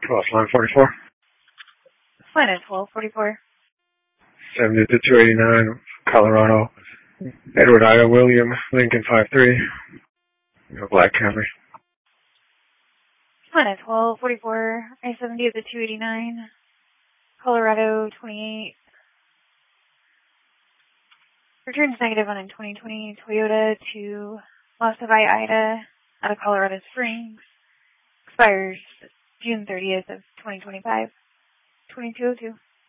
12, line 44. Line at 1244. 70 to 289, Colorado. Edward Ida William, Lincoln 53. Black Camry. Line at 1244. I-70 to 289, Colorado 28. Returns negative on a 2020 Toyota to Los Hawaii Ida out of Colorado Springs. Expires June 30th of 2025. 2202.